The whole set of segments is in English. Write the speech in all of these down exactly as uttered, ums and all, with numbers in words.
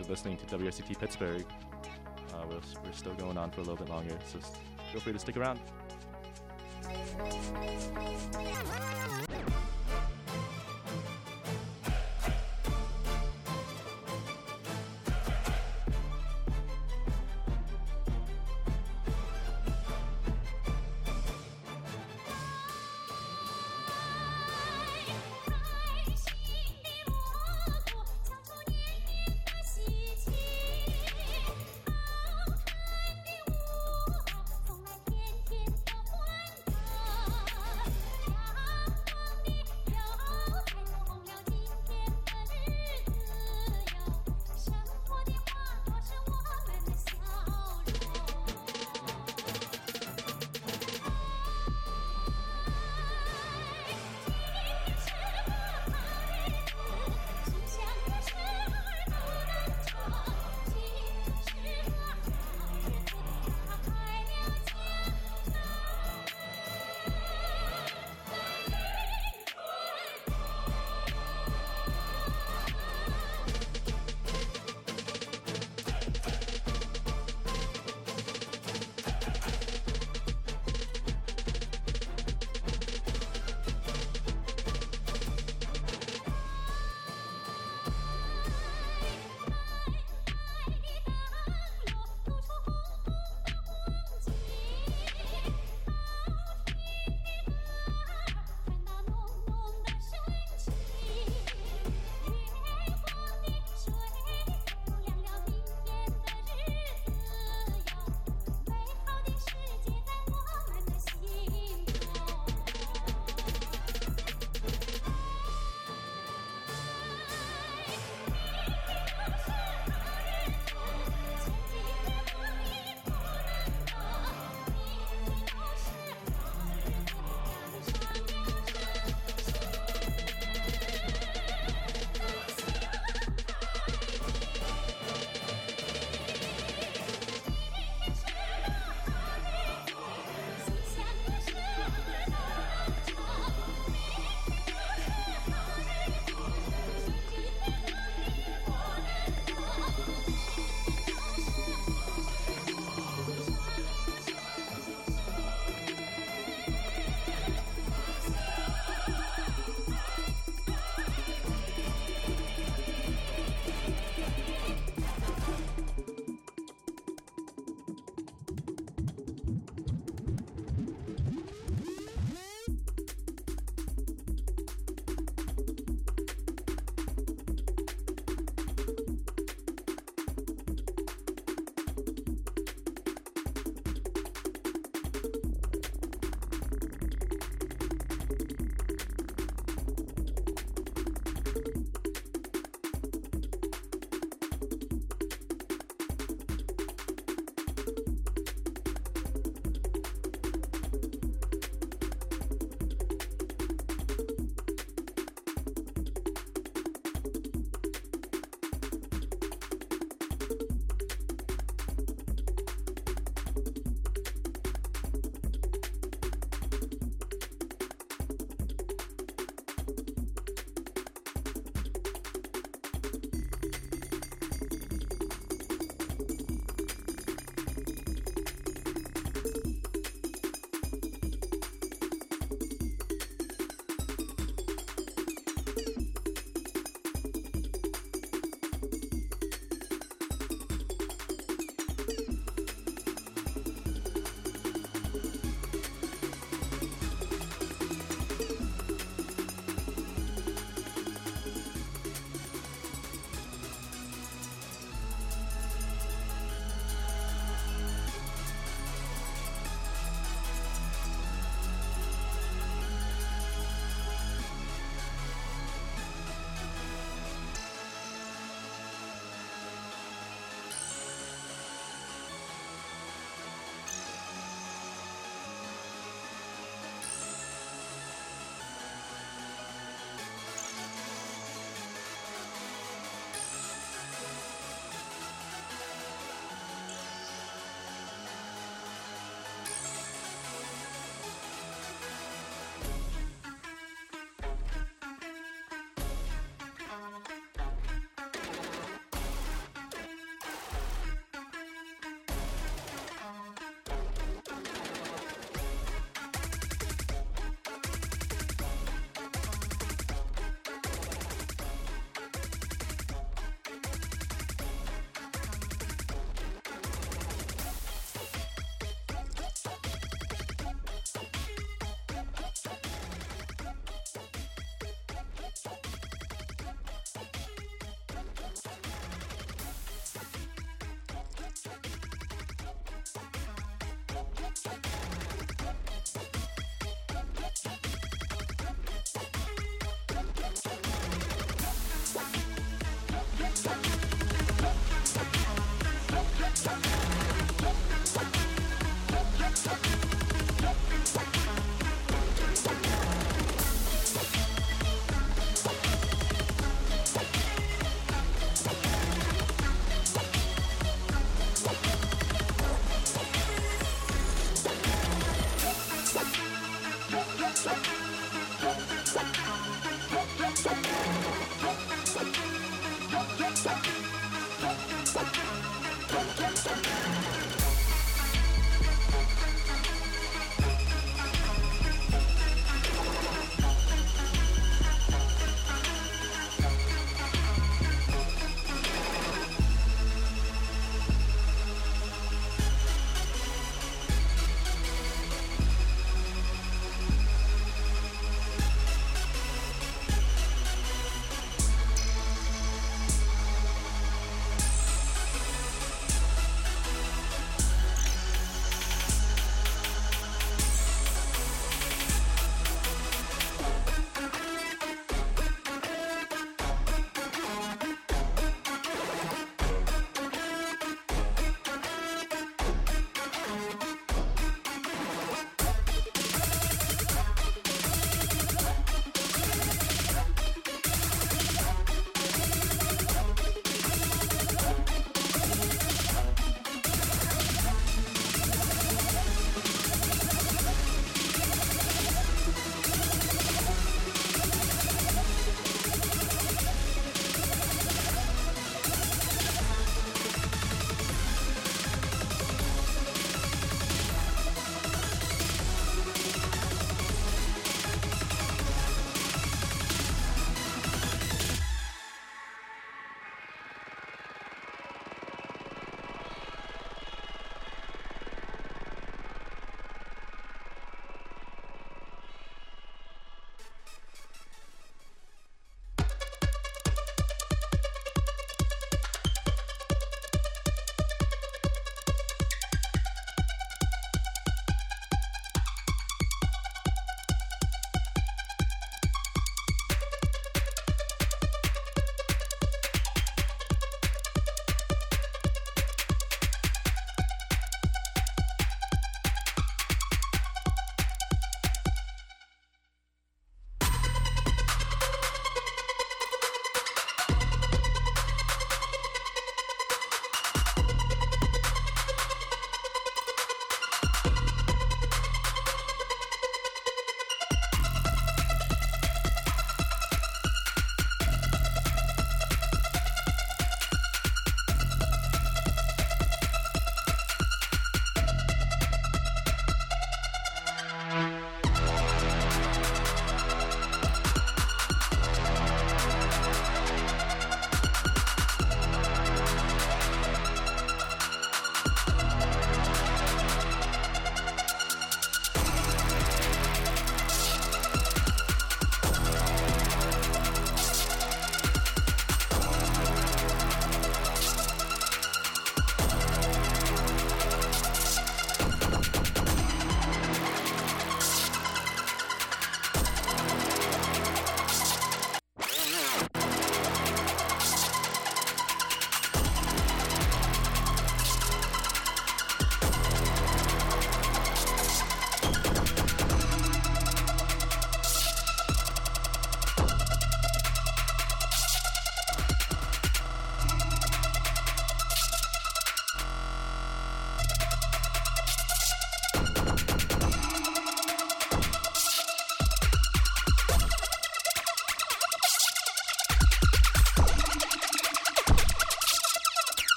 of listening to W R C T Pittsburgh. Uh, we're, we're still going on for a little bit longer, so feel free to stick around.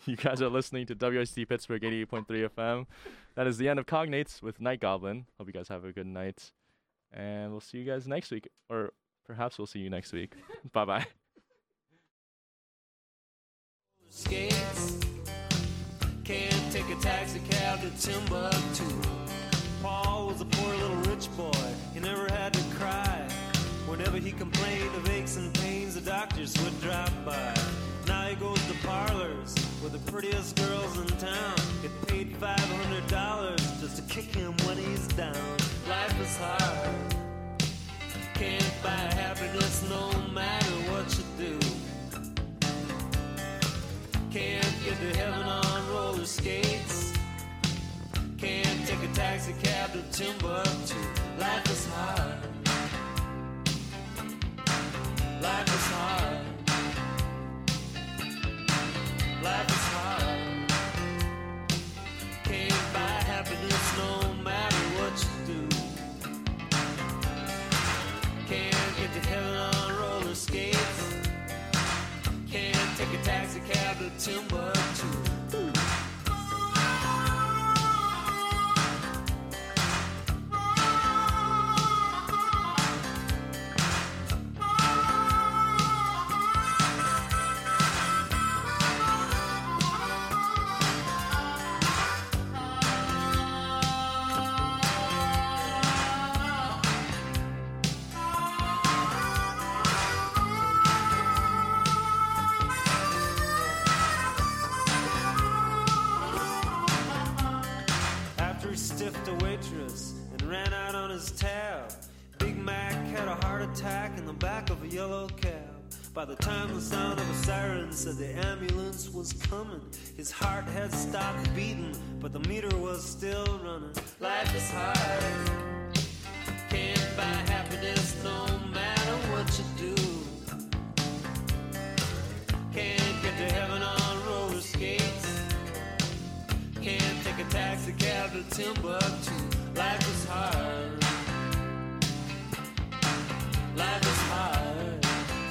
You guys are listening to W S T Pittsburgh eighty-eight point three F M. That is the end of Cognates with Night Goblin. Hope you guys have a good night. And we'll see you guys next week. Or perhaps we'll see you next week. Bye-bye. Skates. Can't take a taxi cab to Timbuktu. Paul was a poor little rich boy. He never had to cry. Whenever he complained of aches and pains, the doctors would drop by. Now he goes to parlors with the prettiest girls in town. Get paid five hundred dollars just to kick him when he's down. Life is hard. Can't buy happiness no matter what you do. Can't get to heaven on roller skates. Can't take a taxi cab to Timbuktu. Life is hard. Life is hard. Life is hard. Can't buy happiness no matter what you do. Can't get to heaven on roller skates. Can't take a taxi cab to Timbuktu. Stiffed a waitress and ran out on his tab. Big Mac had a heart attack in the back of a yellow cab. By the time the sound of a siren said the ambulance was coming, his heart had stopped beating, but the meter was still running. Life is hard. Can't buy happiness no matter what you do. Can't get to heaven on roller skates. Can't take a taxi cab to Timbuktu. Life is hard. Life is hard.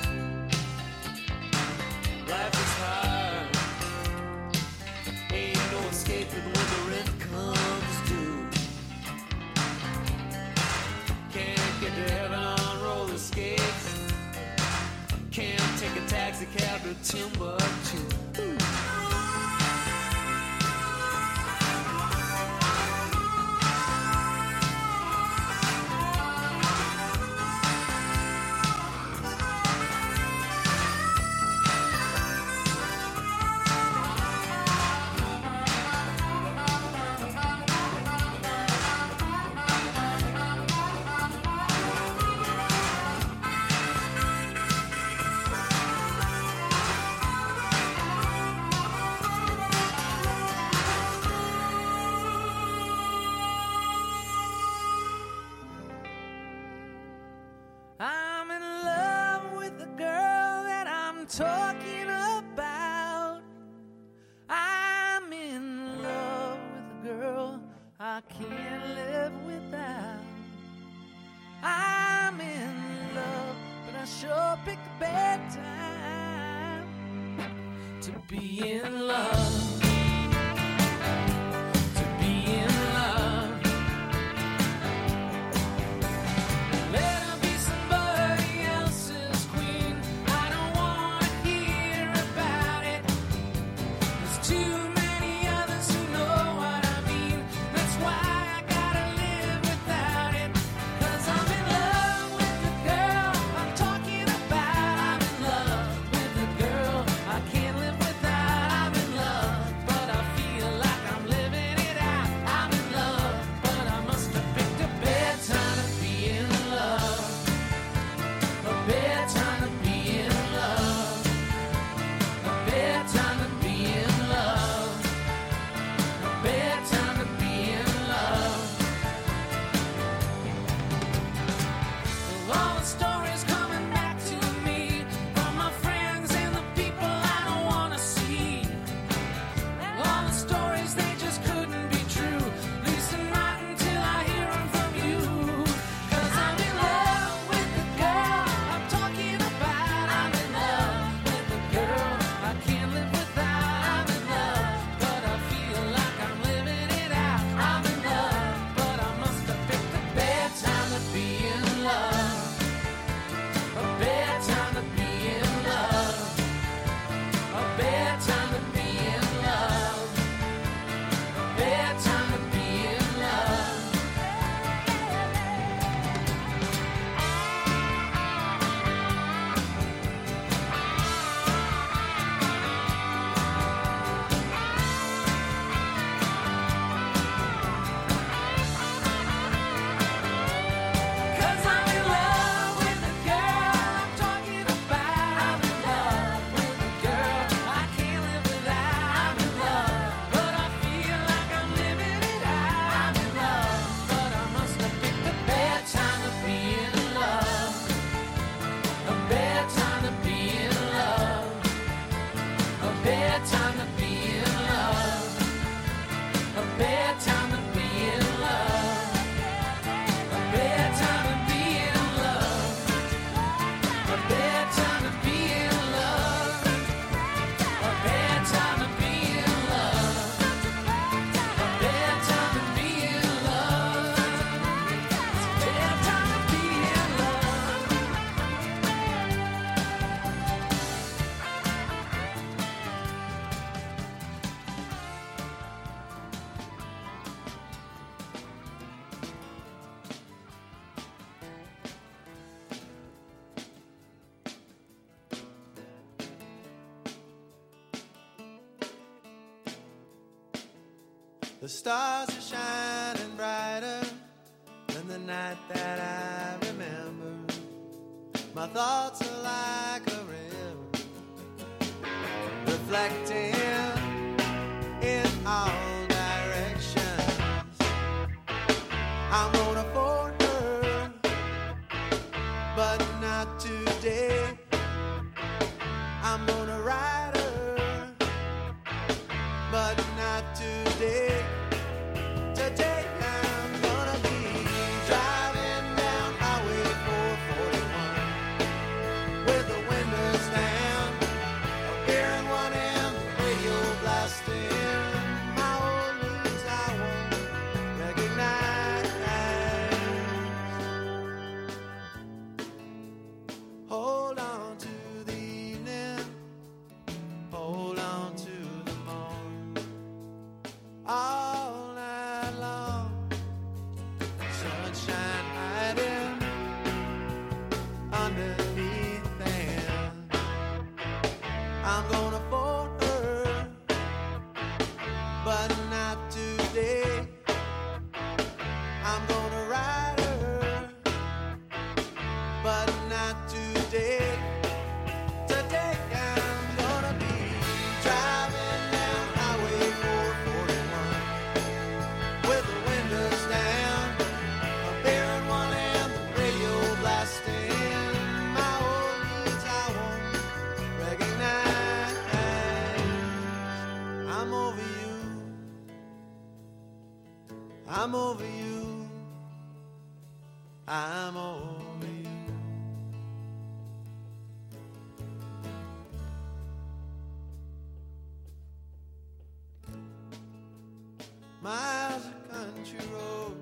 Life is hard. Ain't no escaping when the rent comes due. Can't get to heaven on roller skates. Can't take a taxi cab to Timbuktu. I'm in love with the girl that I'm talking about. I'm in love with a girl I can't live without. I'm in love, but I sure picked a bad time to be in love. Can't live without, I'm in love. The stars are shining brighter than the night that I remember. My thoughts are like a river, reflecting in all directions. I'm gonna phone her, but not today. I'm gonna ride her, but not today. Today I'm gonna be driving down Highway four forty-one with the windows down, a beer in one hand, the radio blasting. My old news I won't recognize. Hold on to the evening, hold on to the morn. All night long, sunshine hiding underneath them. I'm gonna phone her, but not today. I'm gonna ride her, but not today. Today I'm gonna be driving down Highway four forty-one with the windows down, a beer in one hand, the radio blasting. My old needs I won't recognize. I'm over you, I'm over you, I'm over you. Miles of country road,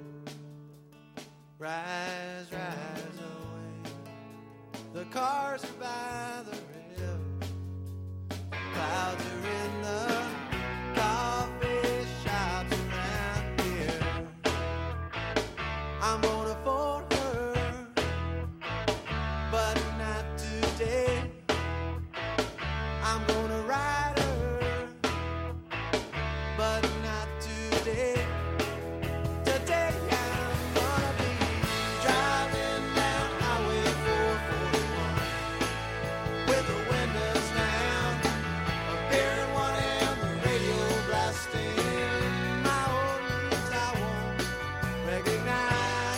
rise, rise away. The cars are by the river, clouds are in the coffee shops around here. I'm gonna phone her, but not today. I'm gonna ride her, but not today. Today I'm gonna be driving down Highway four forty-one with the windows down, a beer in one hand, the radio blasting. My old needs I won't recognize.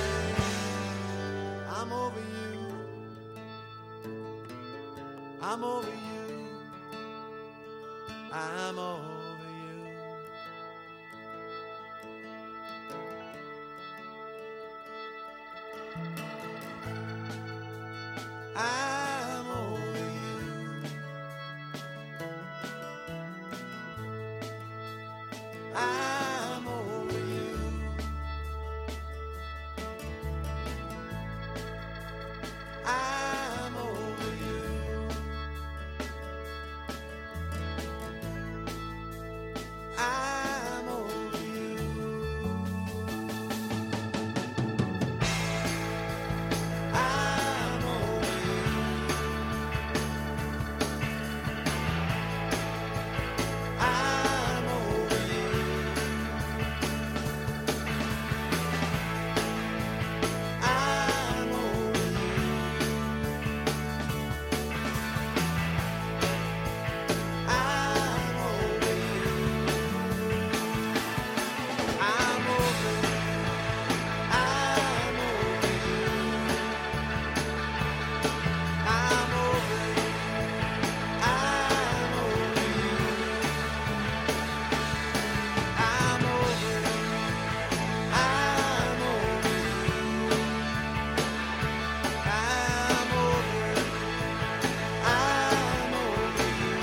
I'm over you, I'm over you, I'm over you. I'm over you. I'm over you. I'm over you. I'm over you. I'm over you. I'm over you. I'm over you. I'm over you. I'm over you. I'm over you. I'm over you. I'm over you. I'm over you. I'm over you. I'm over you. I'm over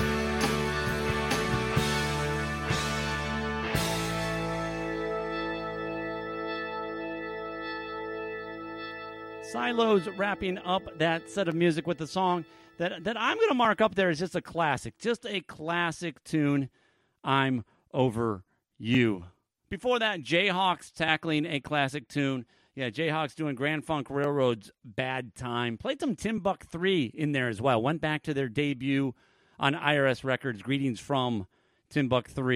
Silos wrapping up that set of music with the song that, that I'm going to mark up there as just a classic, just a classic tune, I'm Over You. Before that, Jayhawks tackling a classic tune. Yeah, Jayhawks doing Grand Funk Railroad's Bad Time. Played some Timbuk three in there as well. Went back to their debut on I R S Records. Greetings from Timbuk three.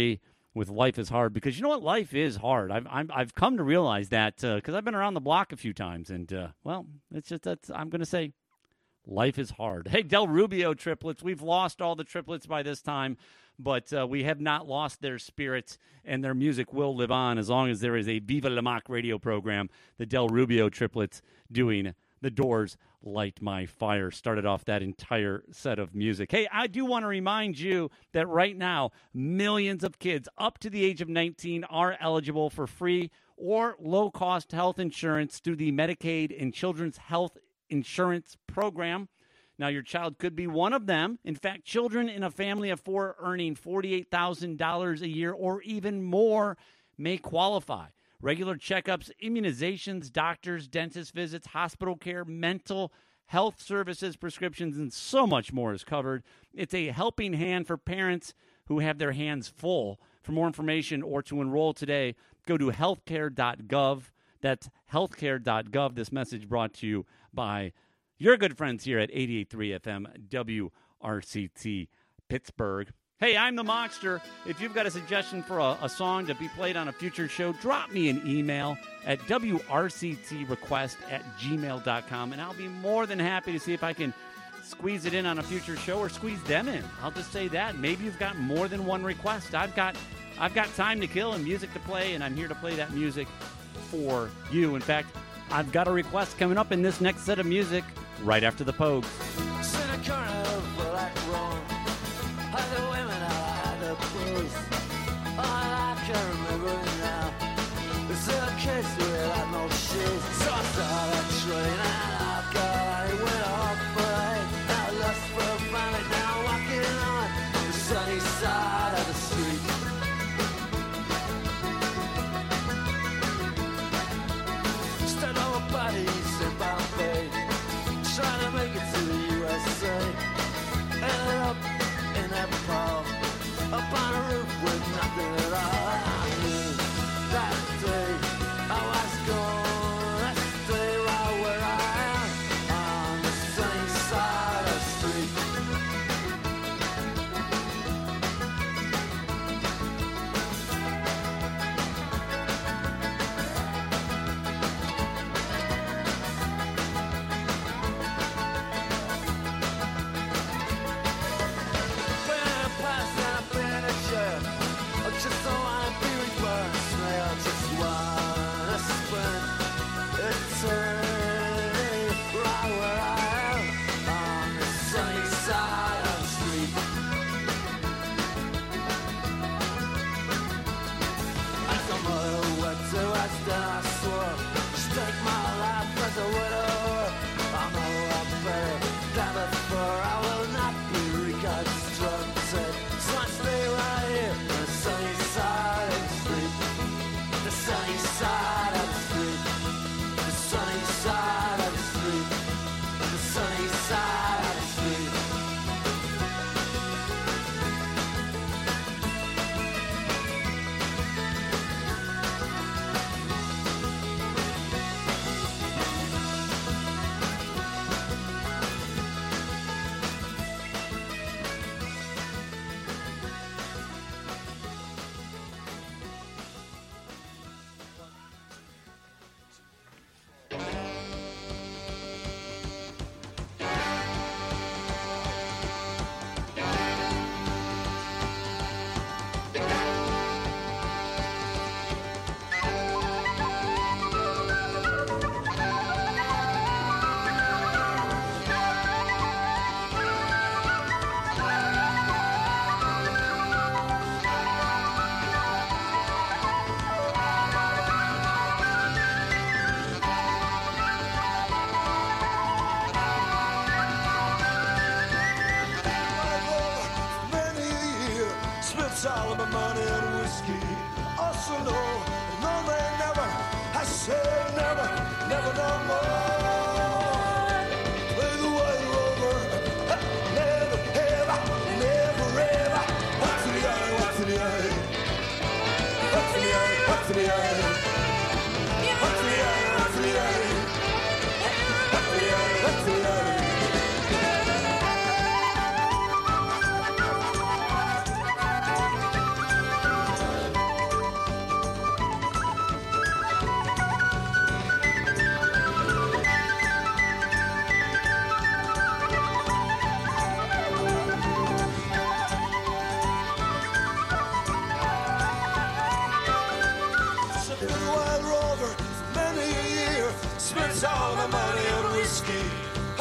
with Life is Hard, because you know what? Life is hard. I've I've, I've come to realize that because uh, I've been around the block a few times, and uh, well, it's just that's I'm going to say life is hard. Hey, Del Rubio triplets, we've lost all the triplets by this time, but uh, we have not lost their spirits, and their music will live on as long as there is a Viva La Mock radio program. The Del Rubio triplets doing The Doors' Light My Fire started off that entire set of music. Hey, I do want to remind you that right now, millions of kids up to the age of nineteen are eligible for free or low-cost health insurance through the Medicaid and Children's Health Insurance Program. Now, your child could be one of them. In fact, children in a family of four earning forty-eight thousand dollars a year or even more may qualify. Regular checkups, immunizations, doctors, dentist visits, hospital care, mental health services, prescriptions, and so much more is covered. It's a helping hand for parents who have their hands full. For more information or to enroll today, go to healthcare dot gov. That's healthcare dot gov. This message brought to you by your good friends here at eighty-eight point three F M W R C T Pittsburgh. Hey, I'm the Monster. If you've got a suggestion for a, a song to be played on a future show, drop me an email at W R C T request at gmail dot com, and I'll be more than happy to see if I can squeeze it in on a future show or squeeze them in. I'll just say that. Maybe you've got more than one request. I've got I've got time to kill and music to play, and I'm here to play that music for you. In fact, I've got a request coming up in this next set of music right after the Pogues. I can remember now. It's a case without no shoes. So I saw that train and I got it went off parade. Now lust for finally now walking on the sunny side of the street. Stand over bodies in Bombay, trying to make it to the U S A. Ended up in that pub, up on a roof with nothing at all. I knew that day I was gonna stay right where I am, on the sunny side of the street. Been past and I've been a chair. I just don't wanna be reversed. I just wanna spend eternity right where I am, on the sunny side of the street. As a mother went to West and I swore she'd take my life as a widower. I'm a lot better than before. I will not be reconstructed. So I stay right here on the sunny side of the street. The sunny side of the street. The sunny side of the street. The sunny side of the street. Many a year spent all of my money on whiskey. Also know, no they never, I said never, never no more. Play the white rover, ha, never ever, never ever. What to the eye, what to the eye, what to the eye, what to the eye, what to the eye, what to the eye, what to the eye, what to the eye.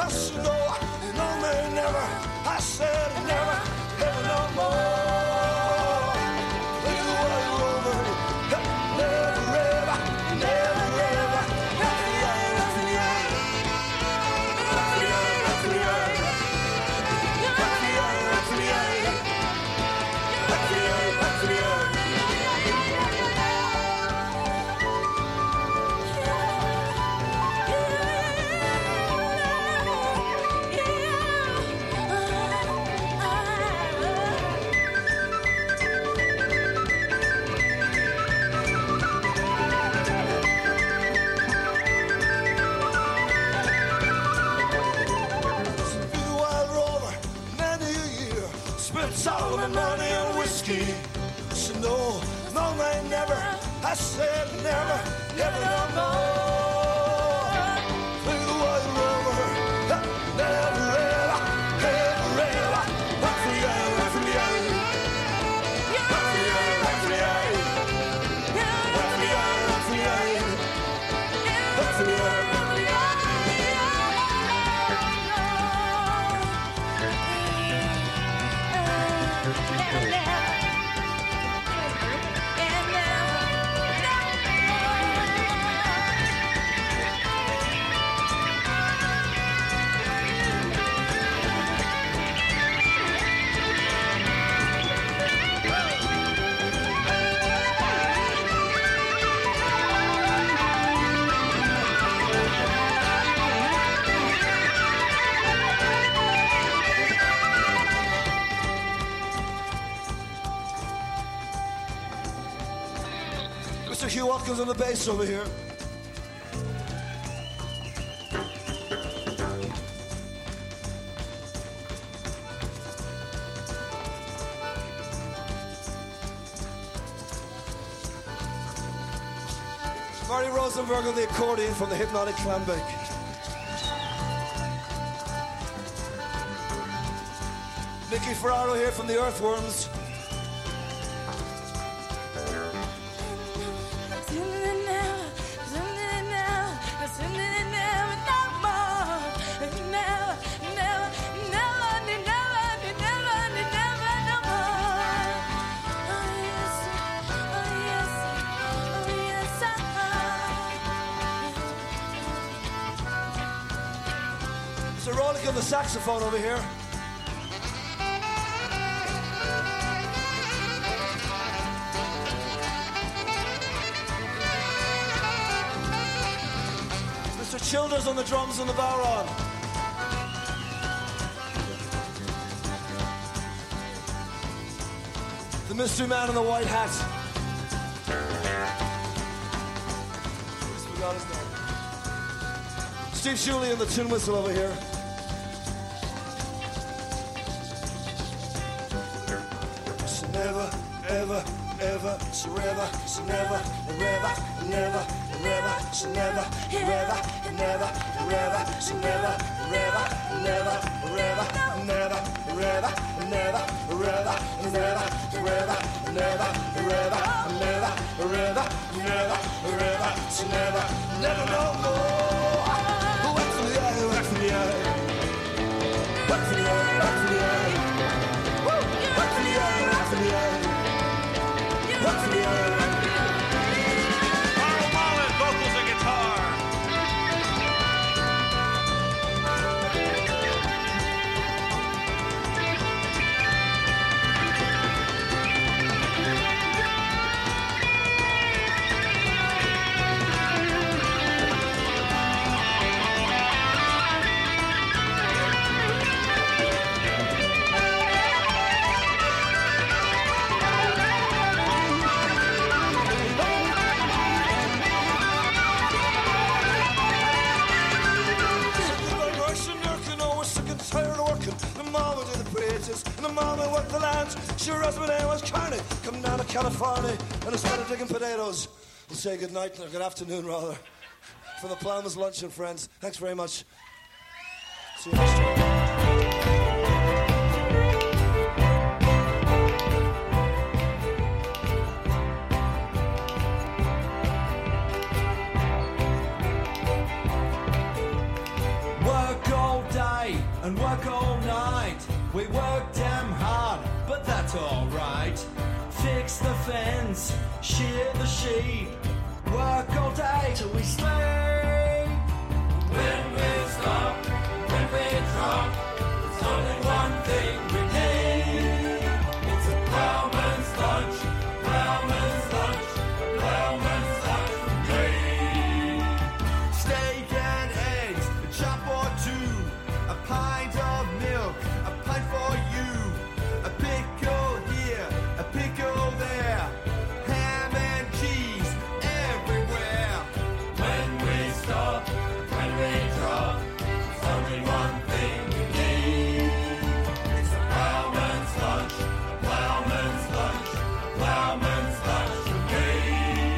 Yes, no, no, man, never. I said never, never no more. Look at the white woman. Never ever, never ever. Rock the eye, rock the eye. Rock the eye, rock the eye. Rock the eye, rock the eye. Rock the eye, rock the eye. All of my money on whiskey. So no, no man, never. I said never, never no more. Look at the white rover. Never ever, never ever. Rock for the eye, rock for the eye. Rock for the eye, rock for the eye. Rock for the eye, rock for the eye. Rock for the eye, rock for the eye. Mister Hugh Watkins on the bass over here. Marty Rosenberg on the accordion from the Hypnotic Clambake. Nicky Ferraro here from the Earthworms. Mister Rolick on the saxophone over here. Mister Childers on the drums and the bodhrán. The mystery man in the white hat. Just forgot his name. Steve Shuley and the tin whistle over here. So never, ever, ever, so ever, so never, ever, never, ever, so never, ever, never, ever, so never, ever, never, ever, never, ever, never, ever, never, ever, never, ever, never, ever, never, ever, so never, never no more. Wait for the eye, wait for the eye. Wait for the eye, wait for the eye. Wait for the eye, wait for the eye. Wait for the eye, wait for the eye. Carl Mullen, vocals and guitar. The mama did the preachers, and the mama worked the lands. Sure husband name was Carney, come down to California, and I started digging potatoes. We'll say good night, or good afternoon rather, from the Plowman's Luncheon, friends. Thanks very much. See you next time. Work all day fix the fence, shear the sheep, work all day till we sleep. When we stop, when we drop, there's only one thing we need. It's a plowman's lunch, plowman's lunch, plowman's lunch for me. Steak and eggs, a chop or two, a pint of milk, a pint for you, a pickle here, a pickle there, ham and cheese everywhere. When we stop, when we drop, there's only one thing we need. It's a plowman's lunch, a plowman's lunch, a plowman's lunch for me.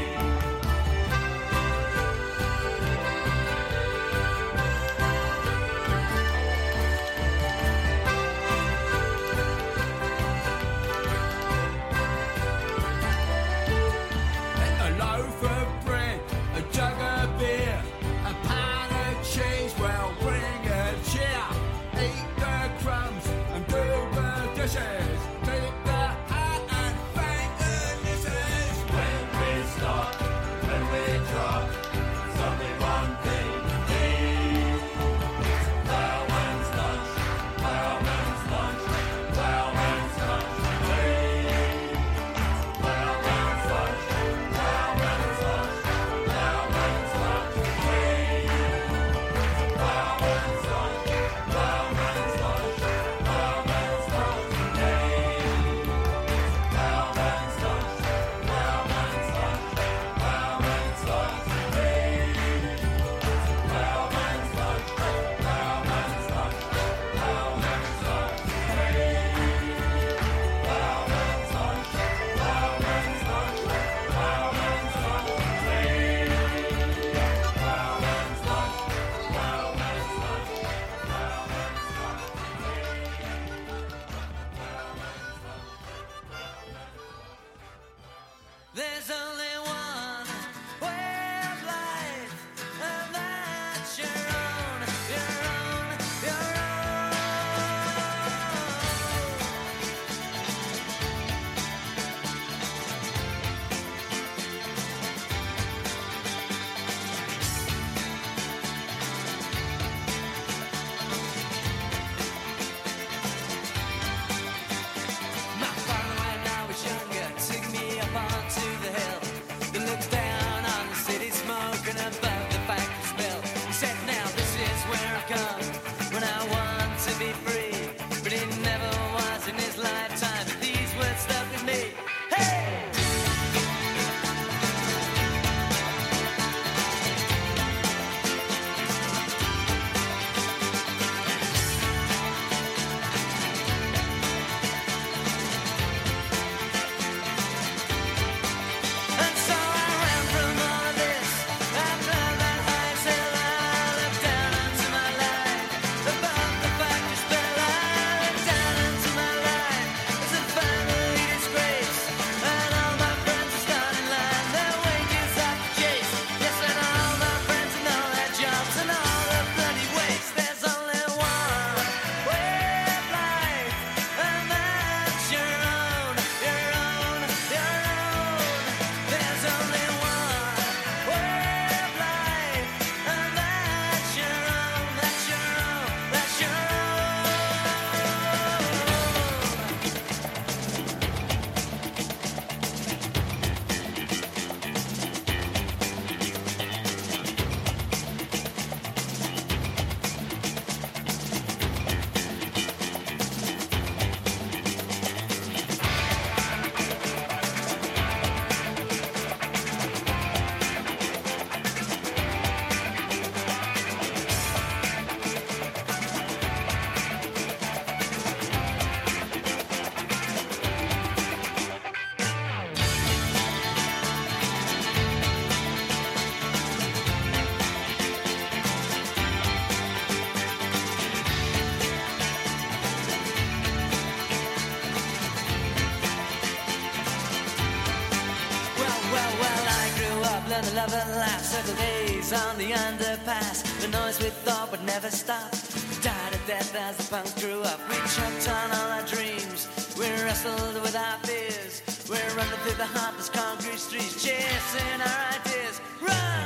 A loaf of bread, a jug of beer, a pound of cheese, well, bring a cheer. Eat the crumbs and do the dishes. Keep the heart and thank the missus. When we stop, when we drop, there's only one thing we need. It's plowman's lunch, plowman's lunch, plowman's lunch for me. Plowman's lunch, plowman's lunch, plowman's lunch for me. Plowman's lunch, plowman's lunch, plowman's lunch for me. Plowman's lunch, plowman's lunch, plowman's lunch for me. Plowman's lunch, plowman's lunch, plowman's lunch for me. Plowman's lunch, plowman's lunch, plowman's lunch for me. Plowman's lunch, plowman's lunch, There's only one way of life, and that's your own, your own, your own. My father, when I was younger, took me up onto the hill that looks down on the city smoke and above the factory smell. He said, now this is where I come when I want to be free. But it never was in his lifetime, but these words stuck with me. Hey! And so I ran from all of this. I climbed that high hill, I looked down into my life. Above the factory spell, I looked down into my life. It's a family disgrace, and all my friends are starting line. Their wages have to chase. Yes, and all my friends and all their jobs and all the bloody waste. There's only one way of life, and that's your own, your own, your own. There's only one way of life, and that's your own, that's your own, that's your own. Well, well, well, I grew up, learned to love and laugh. Circle days on the underpass. The noise we thought would never stop. Died of death as the punks grew up. We choked on all our dreams. We wrestled with our fears. We're running through through the heartless concrete streets, chasing our ideas. Run!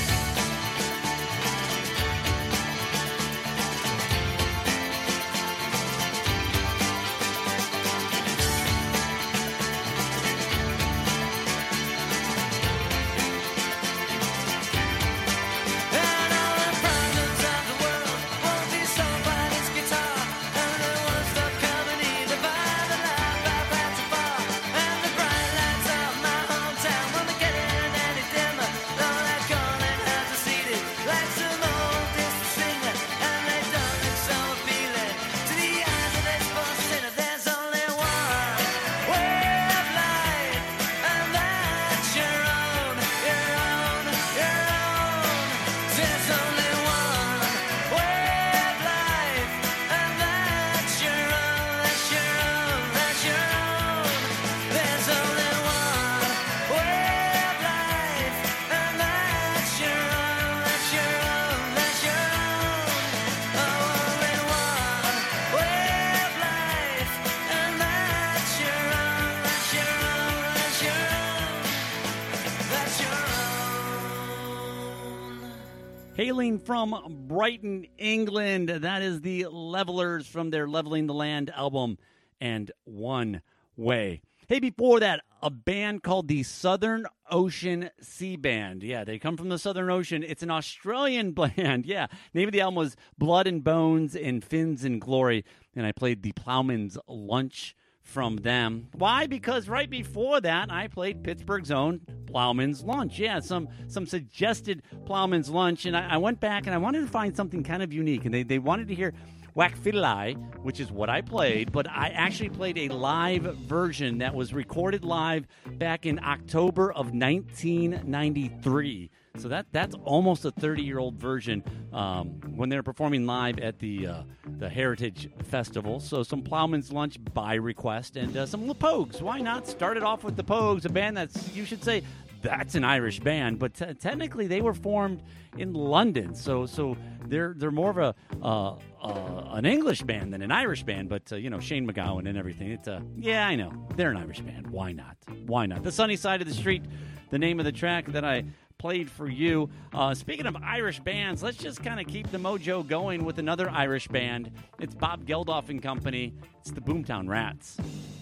Hailing from Brighton, England, that is the Levelers from their Leveling the Land album, and One Way. Hey, before that, a band called the Southern Ocean Sea Band. Yeah, they come from the Southern Ocean. It's an Australian band. Yeah, name of the album was Blood and Bones and Fins and Glory, and I played the Plowman's Lunch from them. Why? Because right before that, I played Pittsburgh's own Plowman's Lunch. Yeah, some some suggested Plowman's Lunch, and I, I went back and I wanted to find something kind of unique, and they, they wanted to hear Whack-Fiddle-Eye, which is what I played, but I actually played a live version that was recorded live back in October of nineteen ninety-three. So that that's almost a thirty-year-old version um, when they were performing live at the uh, the Heritage Festival. So some Plowman's Lunch by request and uh, some the Pogues. Why not start it off with the Pogues, a band that's, you should say, that's an Irish band, but t- technically they were formed in London. So so they're they're more of a uh, uh, an English band than an Irish band. But uh, you know, Shane MacGowan and everything. It's uh, yeah, I know they're an Irish band. Why not? Why not? The Sunny Side of the Street, the name of the track that I played for you. Uh, speaking of Irish bands, let's just kind of keep the mojo going with another Irish band. It's Bob Geldof and Company. It's the Boomtown Rats.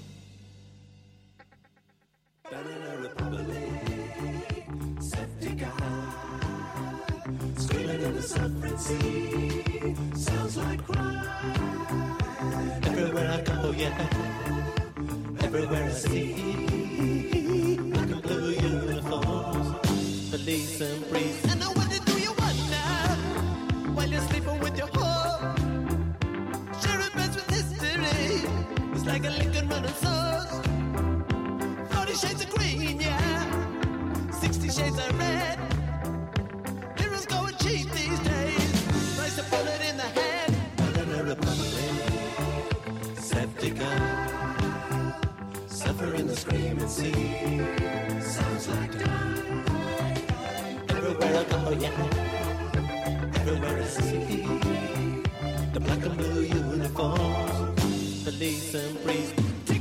Down in a republic, septic eye, screaming in the suffering sea, sounds like crime. Everywhere I go, yeah, everywhere I see, like a blue uniforms, police and priests. And now what do you want now, while you're sleeping with your whore? Sharing beds with history, it's like a Lincoln running sauce. Forty shades of green, yeah. Sixty shades of red. Heroes going cheap these days. Price a bullet in the head. Another republic. Septic eye. Suffering the screaming sea. Sounds like dying. Everywhere I go, yeah. Everywhere I see. The black and blue uniforms. Police and priests.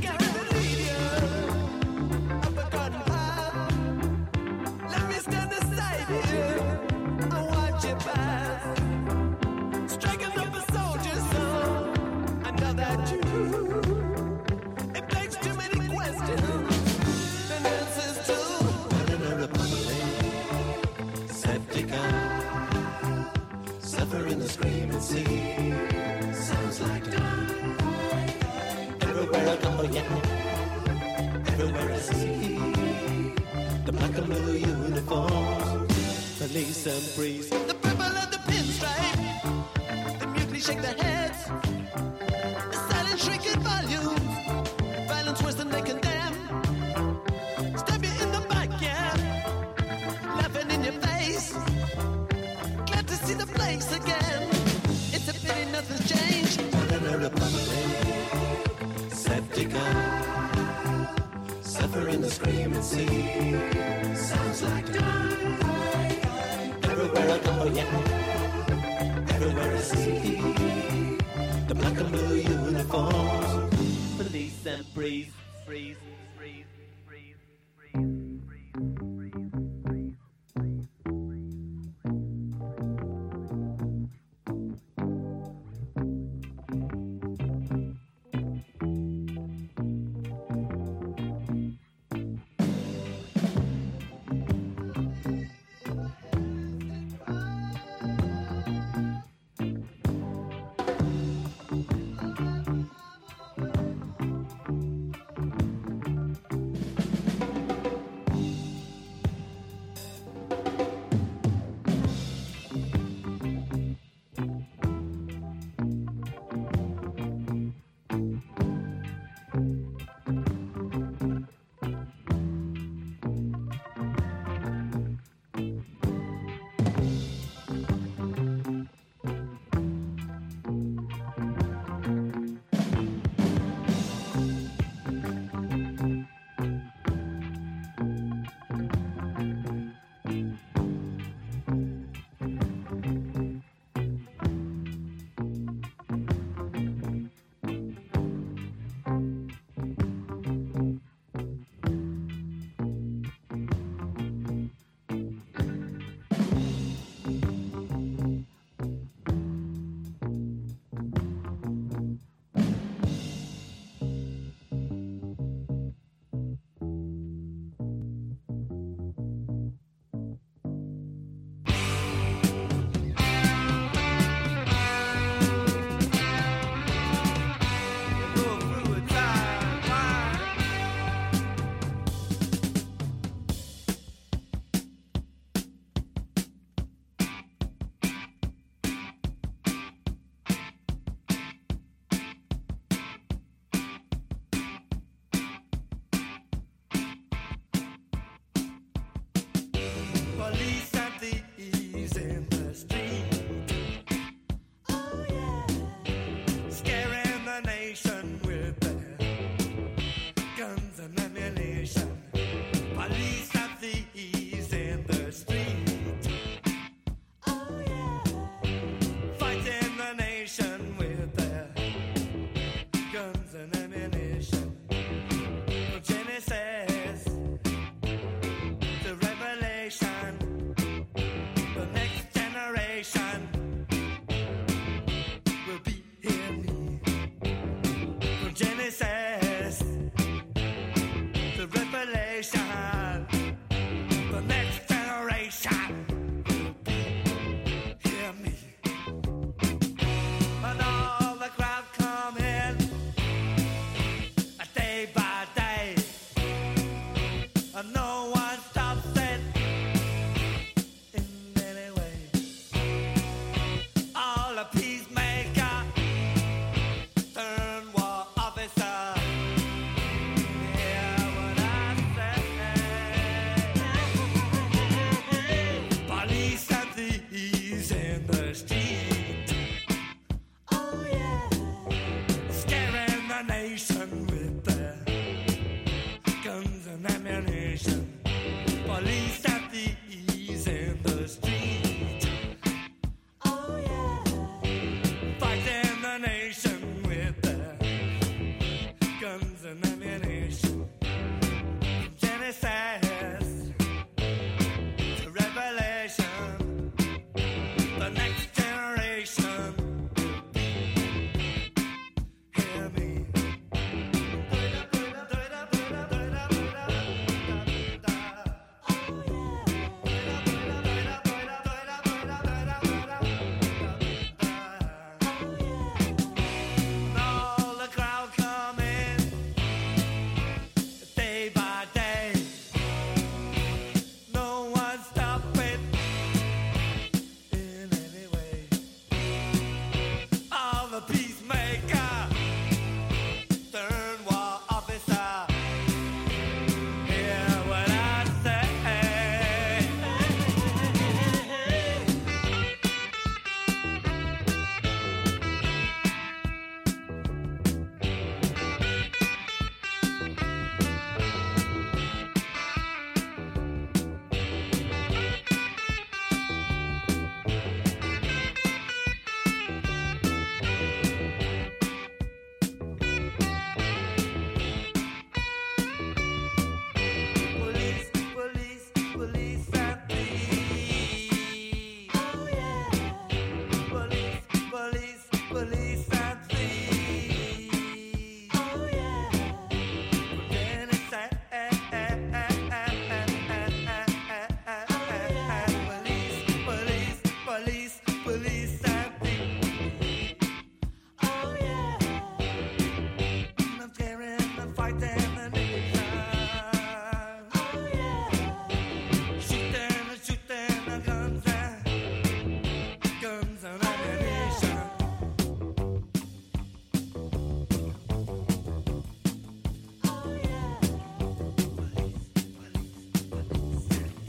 Sounds like dying. Everywhere I go, yeah. Everywhere I see the black and blue uniforms, police and priests. The purple and the pinstripe, the mutely shake their heads. The silent shrieking volumes, violence worse than they condemn. Stab you in the back, yeah, laughing in your face. Glad to see the place again. It's a pity nothing's changed. Another republic, septic eye, suffering the screaming sea. Sounds like dying. Everywhere I go, yeah. Everywhere I see the black and blue uniforms, police and priests, freeze, freeze, freeze, freeze. and ammunition. Genesis to Revelation, the next generation. Hear me. All the crowd coming day by day. No one stop it in any way. All the peacemaker, third war officer. Hear what I say. Police, police, police and thieves. Oh yeah. Police, police, police and thieves. Oh yeah. Genocide. Police, police, police, police and thieves. Oh yeah. I'm scaring and fighting and anytime. Oh yeah. Shooting and shooting and guns and guns and ammunition. Oh yeah. Police, police, police.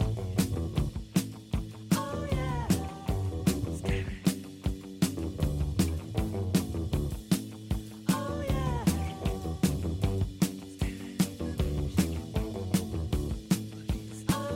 Oh yeah. Scary. Oh yeah. Oh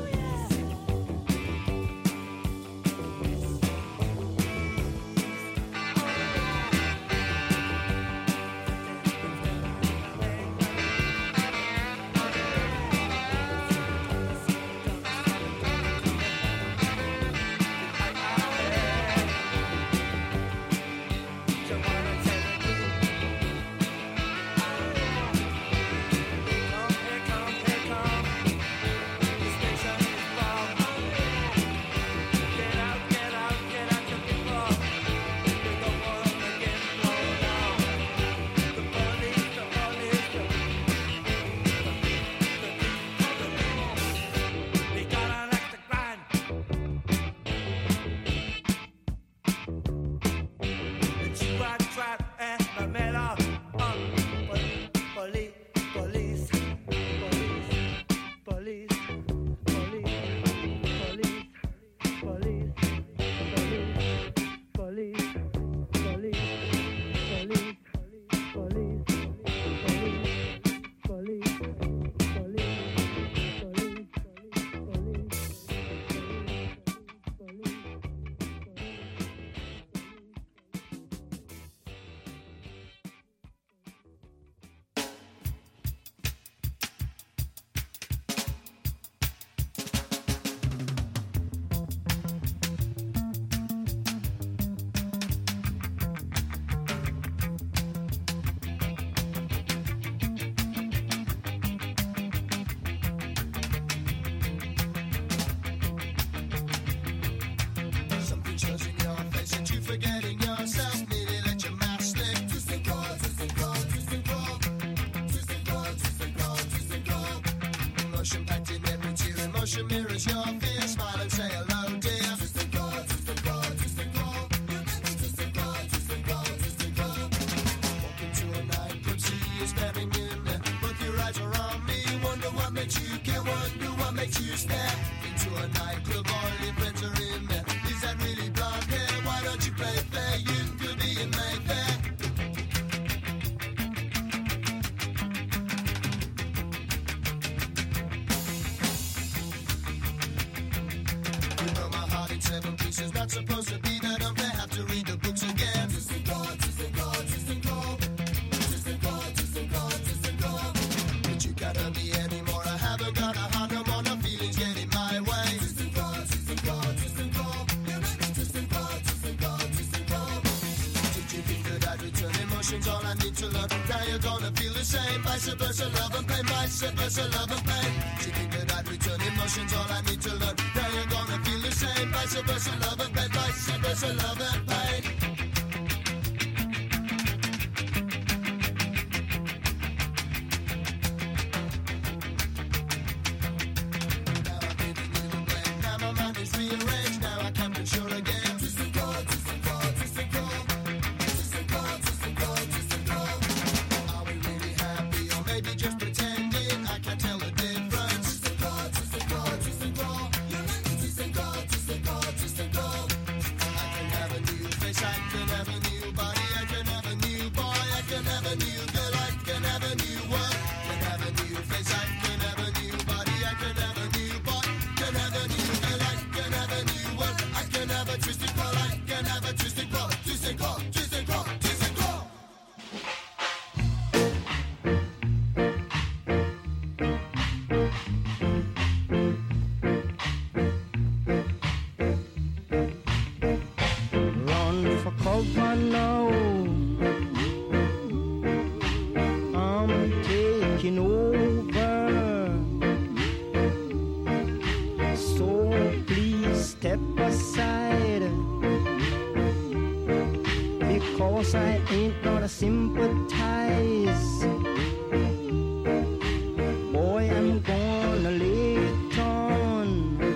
Emotion mirrors your fear. Smile and say hello, dear. Distant call, distant call, distant call. Distant call, distant call, distant call. Walk into a nightclub, see you staring in there. Both your eyes are on me. Wonder what makes you care. Wonder what makes you stare. Into a nightclub, all your friends are in there. Is that really blonde hair? Why don't you play fair? You could be in Mayfair. Seven pieces, not supposed to be that. Don't they have to read the books again? Distant call, distant call, distant call. Distant call, distant call, distant call. same. Vice versa, love and pain. Vice versa, love and pain. She think that I'd return emotions, all I need to learn. Now you're gonna feel the same. Vice versa, love and pain. Vice versa, love and pain. Now I'm feeling you to blame. Now my mind is rearranged. Now I can't be sure again. Twist and call, twist and call, twist and call. Twist and call, twist and call, twist and call. Are we really happy or maybe just pretending? I can't tell the difference. Twist and call, twist and call, twist and call. You make me twist and call, twist and call, twist and call. I can have a new face, I can have a new body, I can have a new boy, I can have a new girl, I can have a new world. Can have a new face, I can have a new body, I can have a new boy, can have a new girl, I can have a new world. I can have a twisted call, I can have a twisted call, twisted call, twisted call, twisted call. Run for cover now. I'm taking over. So please step aside. Because I ain't gonna sympathize. Boy, I'm gonna lay it on.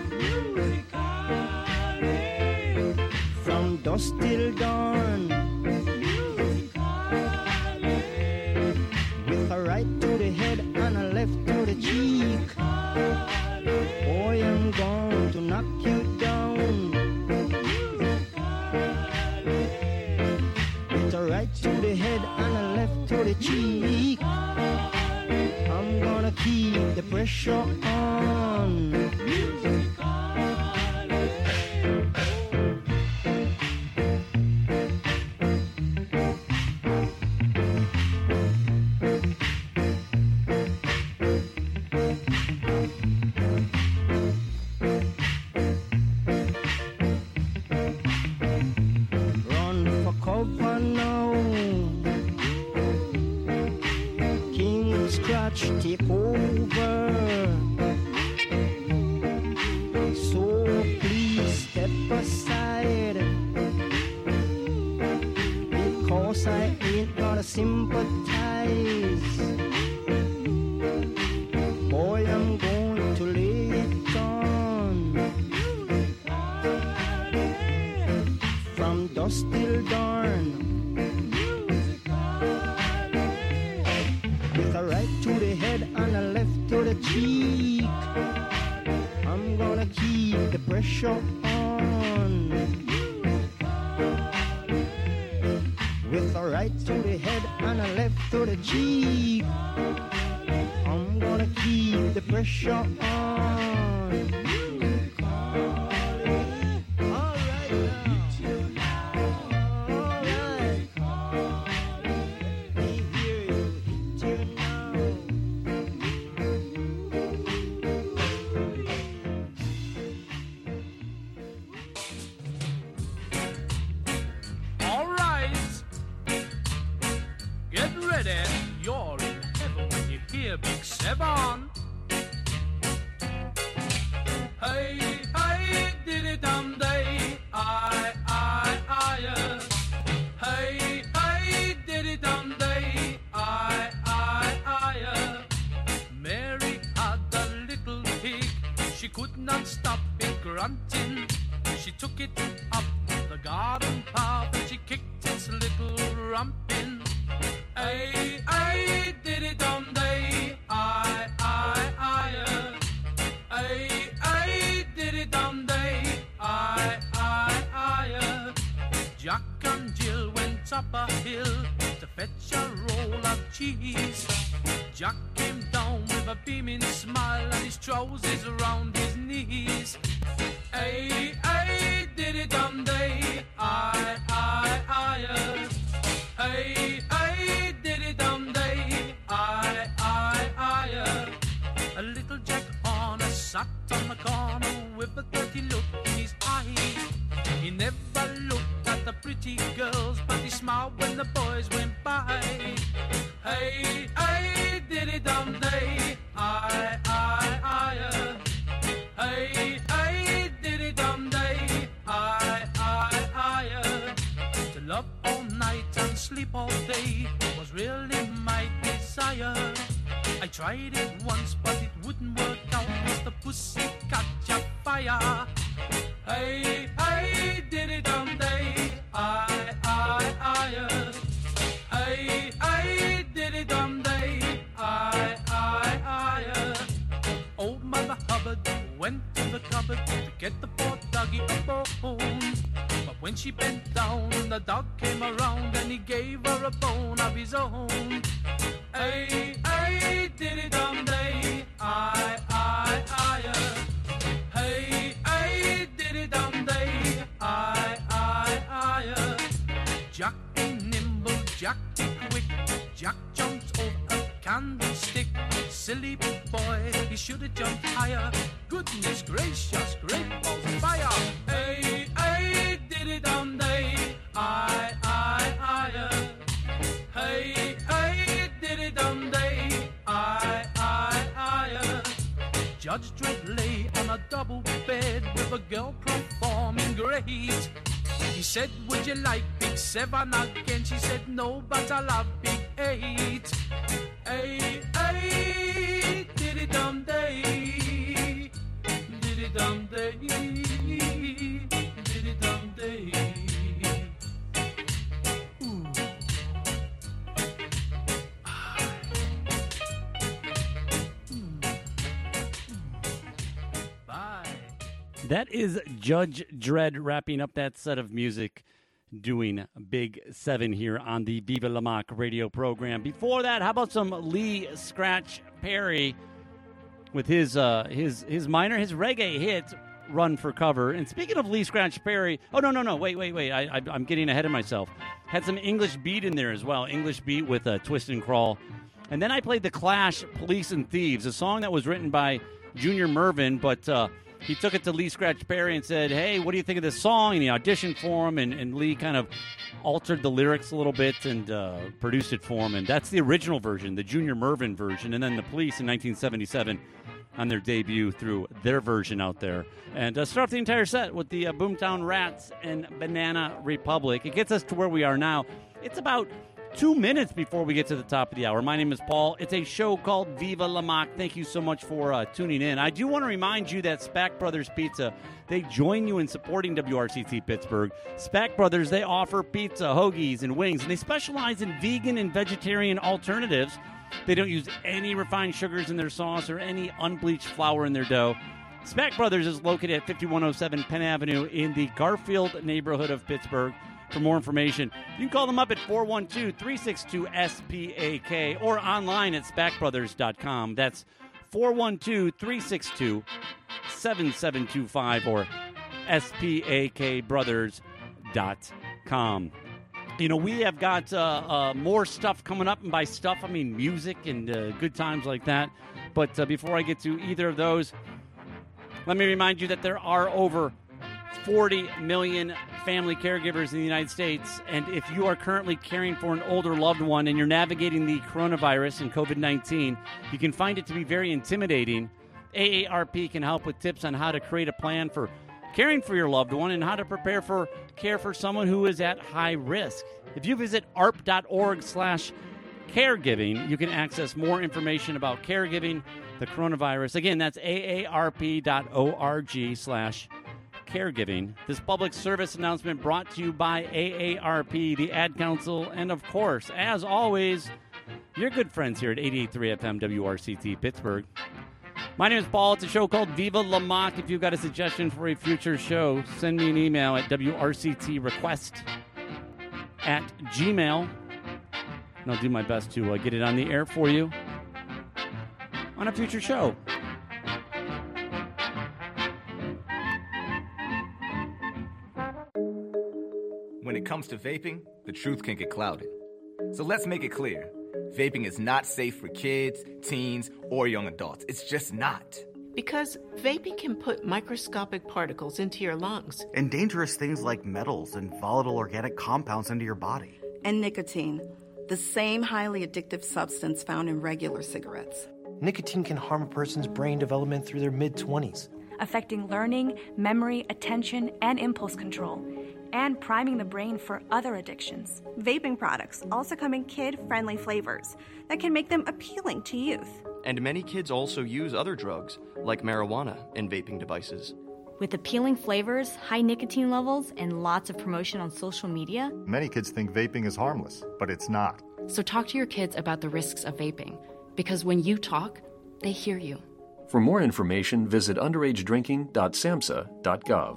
From dusk till dawn, with a right to the head and a left to the cheek. Boy, I'm going to knock you down. With a right to the head and a left to the cheek. I'm gonna keep the pressure on. Run for cover now. King Scratch take over. So please step aside. Because I ain't gonna sympathize. Boy, I'm going to lay it on. From dusk till dawn. With a right to the head and a left to the cheek. I'm gonna keep the pressure on. With a right to the head and a left to the cheek. I'm gonna keep the pressure on. All right now. All right. We hear you, hit you now. All right. Get ready. You're in heaven when you hear Big Seven. Hey, hey, diddy dum day. I, I, I. uh. Hey, hey, diddy dum day. I, I, I. uh. Mary had a little pig. She could not stop it grunting. She took it up the garden path and she kicked its little rump in. Ay, ay, diddy dum day. I, I, I. uh. Ay, ay, diddy dum day. I, I, I. uh. Jack and Jill went up a hill to fetch a roll of cheese. Jack came down with a beaming smile and his trousers around his knees. Ay, ay, diddy dum day. I, I, I. uh. Ay, ay, diddy dum day. I, I, I. uh. A little Jack Horner sat on the corner with a dirty look in his eye. He never looked at the pretty girls, but he smiled when the boys went by. Hey, hey, sleep all day was really my desire. I tried it once, but it wouldn't work out, 'cause the pussy catch a fire. Hey, hey, diddy dum day, I, I, I, uh. Hey, hey, diddy dum day, I, I, I, uh. Old Mother Hubbard went to the cupboard to get the poor doggy a bone. But when she bent down, the dog came around and he gave her a bone of his own. Hey, hey, diddy dum day, I, I, I, uh. Hey, hey, diddy dum day, I, I, I, uh. Jack be nimble, Jack be quick, Jack jumps over a candlestick. Silly boy, he should have jumped higher. Goodness gracious, great balls of fire. Hey, hey, diddy dum day, I, I, I, uh. Hey, hey, diddy dum day, I, I, I, uh. Judge Dredd lay on a double bed with a girl performing great. He said, would you like Big Seven again? She said, no, but I love Big Eight. Hey, hey, diddy dum day, diddy dum day, diddy dum day. Ooh. Ah. Mm. Bye. That is Judge Dredd wrapping up that set of music, doing Big Seven here on the Viva La Mock radio program. Before that, how about some Lee Scratch Perry with his uh, his his minor, his reggae hit, Run for Cover. And speaking of Lee Scratch Perry, oh, no, no, no, wait, wait, wait, I, I, I'm getting ahead of myself. Had some English beat in there as well, English beat with a twist and crawl. And then I played The Clash, Police and Thieves, a song that was written by Junior Mervin, but uh, he took it to Lee Scratch Perry and said, hey, what do you think of this song? And he auditioned for him, and, and Lee kind of altered the lyrics a little bit and uh, produced it for him. And that's the original version, the Junior Mervin version. And then the Police in nineteen seventy-seven on their debut threw their version out there. And uh, start off the entire set with the uh, Boomtown Rats and Banana Republic. It gets us to where we are now. It's about two minutes before we get to the top of the hour. My name is Paul. It's a show called Viva La Mock. Thank you so much for uh, tuning in. I do want to remind you that Spack Brothers Pizza, they join you in supporting W R C T Pittsburgh. Spack Brothers, they offer pizza, hoagies, and wings, and they specialize in vegan and vegetarian alternatives. They don't use any refined sugars in their sauce or any unbleached flour in their dough. Spack Brothers is located at fifty-one oh seven Penn Avenue in the Garfield neighborhood of Pittsburgh. For more information, you can call them up at four one two, three six two, S P A K or online at spack brothers dot com. That's four one two, three six two, seven seven two five or S P A K brothers dot com. You know, we have got uh, uh, more stuff coming up, and by stuff, I mean music and uh, good times like that. But uh, before I get to either of those, let me remind you that there are over forty million family caregivers in the United States, and if you are currently caring for an older loved one and you're navigating the coronavirus and covid nineteen, you can find it to be very intimidating. A A R P can help with tips on how to create a plan for caring for your loved one and how to prepare for care for someone who is at high risk. If you visit A R P dot org slash caregiving, you can access more information about caregiving, the coronavirus. Again, that's A A R P dot org slash caregiving. This public service announcement brought to you by A A R P, the Ad Council, and of course, as always, your good friends here at eighty-eight point three F M W R C T Pittsburgh. My name is Paul. It's a show called Viva La Mock. If you've got a suggestion for a future show, send me an email at W R C T request at gmail, and I'll do my best to uh, get it on the air for you on a future show. When it comes to vaping, the truth can get clouded. So let's make it clear. Vaping is not safe for kids, teens, or young adults. It's just not. Because vaping can put microscopic particles into your lungs. And dangerous things like metals and volatile organic compounds into your body. And nicotine, the same highly addictive substance found in regular cigarettes. Nicotine can harm a person's brain development through their mid-twenties. Affecting learning, memory, attention, and impulse control. and priming the brain for other addictions. Vaping products also come in kid-friendly flavors that can make them appealing to youth. And many kids also use other drugs, like marijuana, in vaping devices. With appealing flavors, high nicotine levels, and lots of promotion on social media, many kids think vaping is harmless, but it's not. So talk to your kids about the risks of vaping, because when you talk, they hear you. For more information, visit underage drinking dot samhsa dot gov.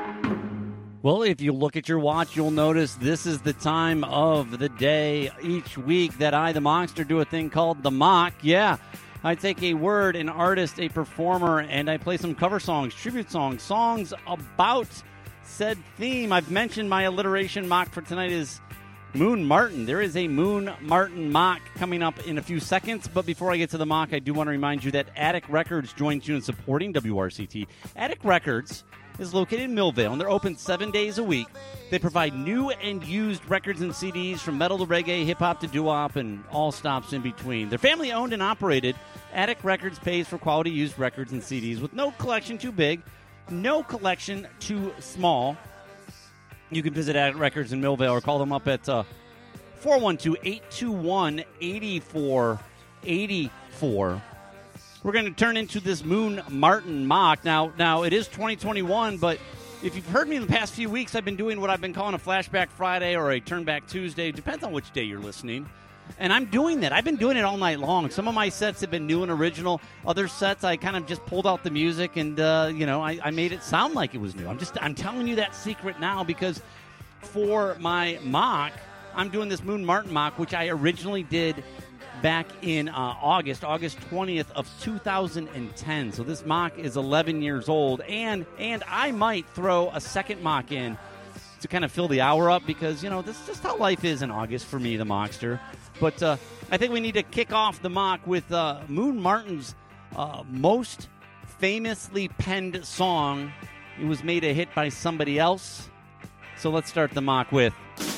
Well, if you look at your watch, you'll notice this is the time of the day each week that I, the Mockster, do a thing called the Mock. Yeah, I take a word, an artist, a performer, and I play some cover songs, tribute songs, songs about said theme. I've mentioned my alliteration mock for tonight is Moon Martin. There is a Moon Martin mock coming up in a few seconds, but before I get to the mock, I do want to remind you that Attic Records joins you in supporting W R C T. Attic Records is located in Millvale, and they're open seven days a week. They provide new and used records and C Ds from metal to reggae, hip-hop to doo-wop, and all stops in between. They're family-owned and operated. Attic Records pays for quality used records and C Ds with no collection too big, no collection too small. You can visit Attic Records in Millvale or call them up at uh, four one two, eight two one, eight four eight four. We're going to turn into this Moon Martin mock. Now, now it is twenty twenty-one, but if you've heard me in the past few weeks, I've been doing what I've been calling a Flashback Friday or a Turnback Tuesday. Depends on which day you're listening. And I'm doing that. I've been doing it all night long. Some of my sets have been new and original. Other sets, I kind of just pulled out the music and, uh, you know, I, I made it sound like it was new. I'm just, I'm telling you that secret now because for my mock, I'm doing this Moon Martin mock, which I originally did back in uh, August, August twentieth of two thousand ten. So this mock is eleven years old, and and I might throw a second mock in to kind of fill the hour up because, you know, this is just how life is in August for me, the Mockster. But uh, I think we need to kick off the mock with uh, Moon Martin's uh, most famously penned song. It was made a hit by somebody else. So let's start the mock with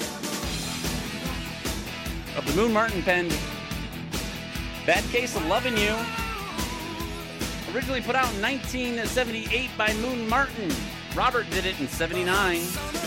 of the Moon Martin penned Bad Case of Lovin' You. Originally put out in nineteen seventy-eight by Moon Martin. Robert did it in seventy-nine.